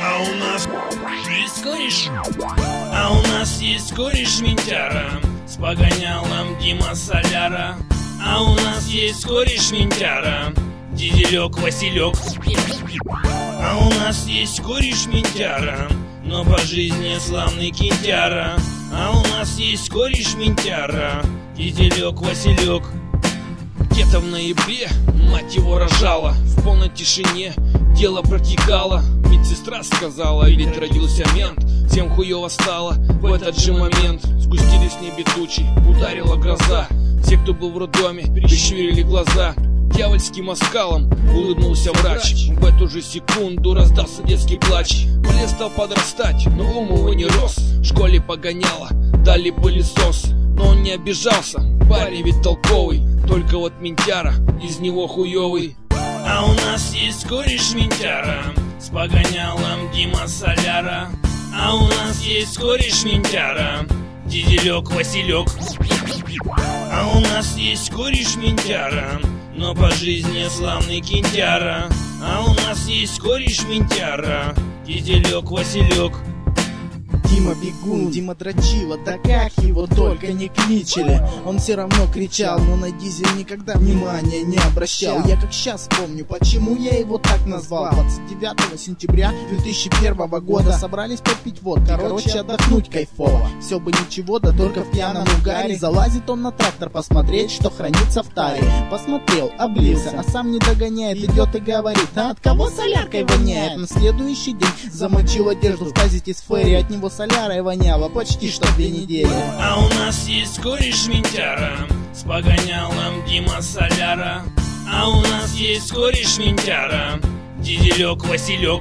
А у нас есть кореш, а у нас есть кореш Минтяра с погонялом Дима Соляра. А у нас есть кореш Минтяра, Дизелек Василек. А у нас есть кореш Минтяра, но по жизни славный Кинтяра. А у нас есть кореш Минтяра, Дизелек Василек. Где-то в ноябре мать его рожала, в полной тишине дело протекало. Медсестра сказала, ведь родился мент. Всем хуёво стало в этот же момент. Сгустились в небе тучи, ударила гроза. Все, кто был в роддоме, прищурили глаза. Дьявольским оскалом улыбнулся врач. В эту же секунду раздался детский плач. Плес стал подрастать, но ум его не рос. В школе погоняло, дали пылесос. Но он не обижался, парень ведь толковый. Только вот Минтяра из него хуёвый. А у нас есть кореш Минтяра с погонялом Дима Соляра. А у нас есть кореш Минтяра, Дизелек Василек. А у нас есть кореш Минтяра, но по жизни славный Кинтяра. А у нас есть кореш Минтяра, Дизелек Василек. Дима бегун, Дима дрочила, да как его только не кличили. Он все равно кричал, но на Дизель никогда внимания не обращал. Я как сейчас помню, почему я его так назвал. 29 сентября 2001 года собрались попить водки, короче отдохнуть кайфово. Все бы ничего, да только в пьяном угаре. Залазит он на трактор посмотреть, что хранится в таре. Посмотрел, облился, а сам не догоняет, идет и говорит: а от кого соляркой воняет? На следующий день замочил одежду в тазике с ферри, от него солярой воняло почти что 2 недели. А у нас есть кореш Минтяра с погонялом Дима Соляра. А у нас есть кореш Минтяра, Дизелек Василек.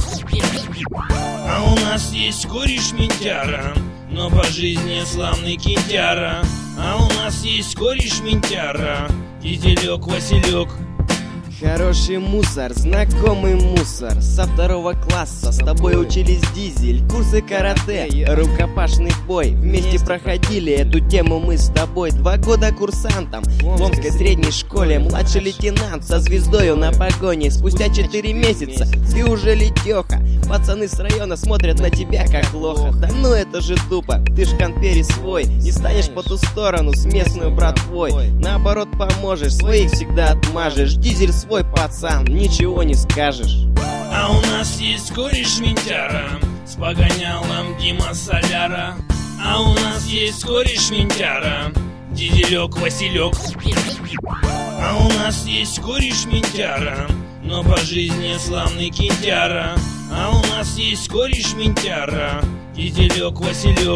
А у нас есть кореш Минтяра, но по жизни славный Кинтяра. А у нас есть кореш Минтяра, Дизелек Василек. Хороший мусор, знакомый мусор. Со 2 класса с тобой учились Дизель, курсы карате, рукопашный бой. Вместе проходили эту тему мы с тобой. 2 года курсантом в Омской средней школе. Младший лейтенант со звездою на погоне. Спустя 4 месяца ты уже летеха. Пацаны с района смотрят на тебя как лоха. Да ну это же тупо, ты ж конпери свой. Не станешь по ту сторону с местной братвой. Наоборот поможешь, своих всегда отмажешь. Дизель свой пацан, ничего не скажешь. А у нас есть кореш Минтяра с погонялом Дима Соляра. А у нас есть кореш Минтяра, Дизелек Василек. А у нас есть кореш Минтяра, но по жизни славный Кинтяра. А у нас есть кореш Минтяра, Дизелек Василек.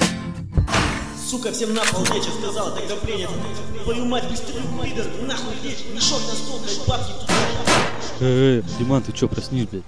Сука, всем на пол нечего сказала, тогда пленят. Твою мать, быстрее, пидор, нахуй лечь, мешок на стол, блядь, бабки тут. Диман, ты чё, проснись, блядь?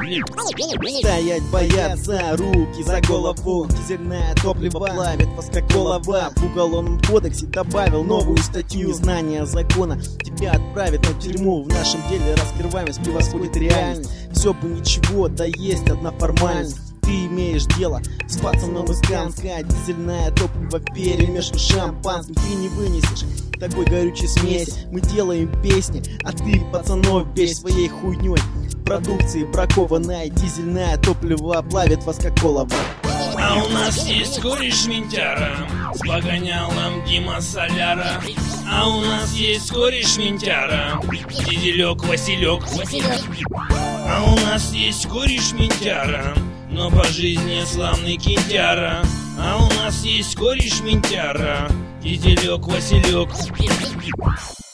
Стоять боятся, руки за голову. Дизельное топливо плавит вас как олова. В уголовном кодексе добавил новую статью. Незнание закона тебя отправит на тюрьму. В нашем деле раскрываемость превосходит реальность. Все бы ничего, да есть одна формальность. Ты имеешь дело с пацаном из Канска. Дизельное топливо перемешано с шампанским. Ты не вынесешь такой горючей смеси. Мы делаем песни, а ты пацанов бей своей хуйней. Продукции бракованное дизельное топливо плавит вас как олово. А у нас есть кореш Минтяра с погонялом Дима Соляра. А у нас есть кореш Минтяра, Дизелек Василек. А у нас есть кореш Минтяра, но по жизни славный Кинтяра. А у нас есть кореш Минтяра, Дизелек Василек.